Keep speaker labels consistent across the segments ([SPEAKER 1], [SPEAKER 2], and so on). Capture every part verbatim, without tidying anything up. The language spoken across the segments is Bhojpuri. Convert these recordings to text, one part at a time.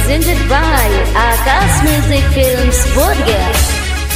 [SPEAKER 1] Presented by Akash Music Films, Bodhgaya.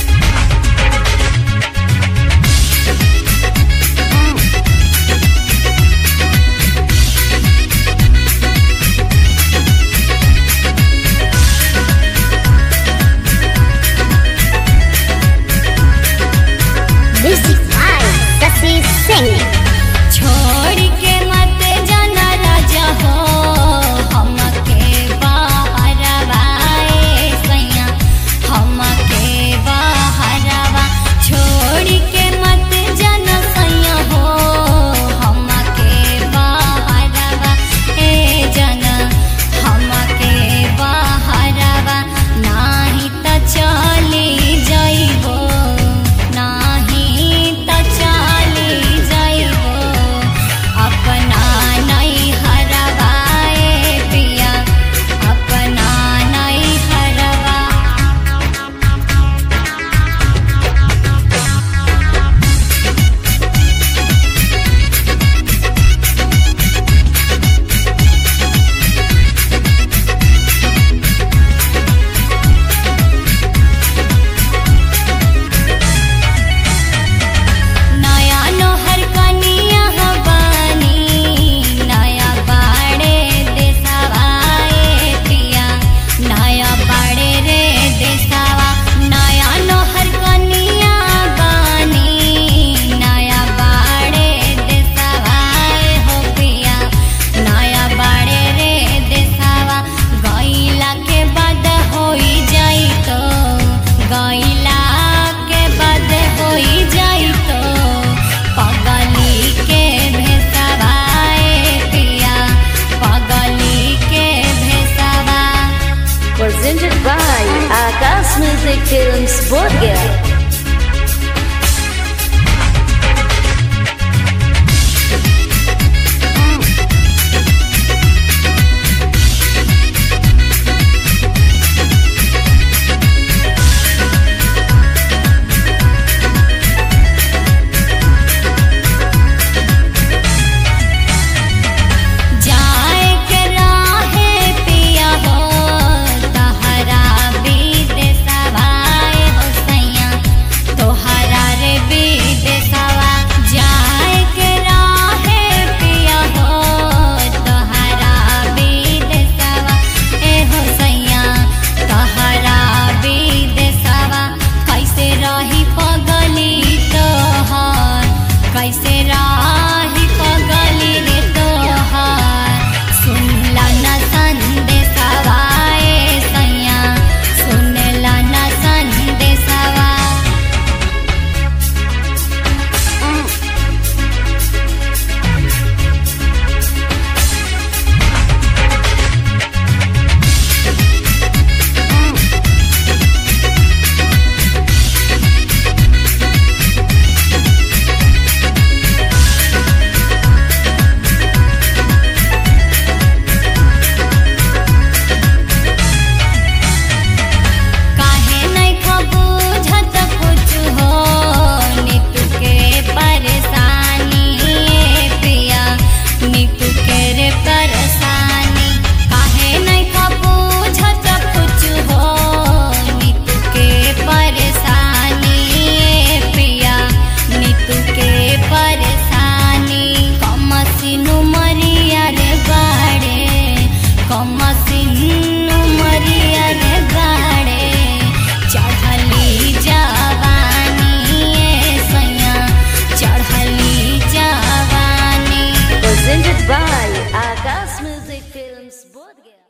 [SPEAKER 2] Music by Sasi Singh.
[SPEAKER 3] छोड़ के मत जाना राजा हो हमके बाहरवाए सैया हमके बाहरवा छोड़ के मत जाना सैया हो हमके बाहरवा ए जाना हमके बाहरवा नाही त चली जाइबो नाही त चली जाइबो अपना नहीं हरवाए पिया अपना नहीं हरवा नया नोहर कनिया हवानी नया बाड़े देसावाए पिया नया बाड़े रे देसावा नया नोहर कनिया बानी नया बाड़े देसावाए हो पिया नया बाड़े रे देसावा गईला के बाद होई जाई तो गईला के बाद होई जाई तो पगली के भेसावाए पिया पगली के भेसावा
[SPEAKER 1] Presented by Akash Music Films, Bodhgaya.
[SPEAKER 3] जाए के राहे पिया हो तहरा विदेशवाए हो सैया तोहरा रे विदेशवा जाए के राहे पिया हो तोहरा विदेशवा ए हो सैया तोहरा विदेशवा कैसे रही पगली तोहर कैसे रही पगली रे तोहर सुनला न संदेशवा ए सैया सुनला न संदेशवा काहे नहीं खबूझत कुछ हो नीतू के परेशानी ए पिया नीतू के रे परेशानी काहे नहीं खबूझत कुछ हो नीतू के परेशानी ए पिया नीतू के परेशानी कमसिनु मरिया रे बाड़े कमसिनु मरिया रे बाड़े चढ़ली जवानी ए सैया चढ़ली जवानी
[SPEAKER 1] Presented by Akash Music Films, Bodhgaya.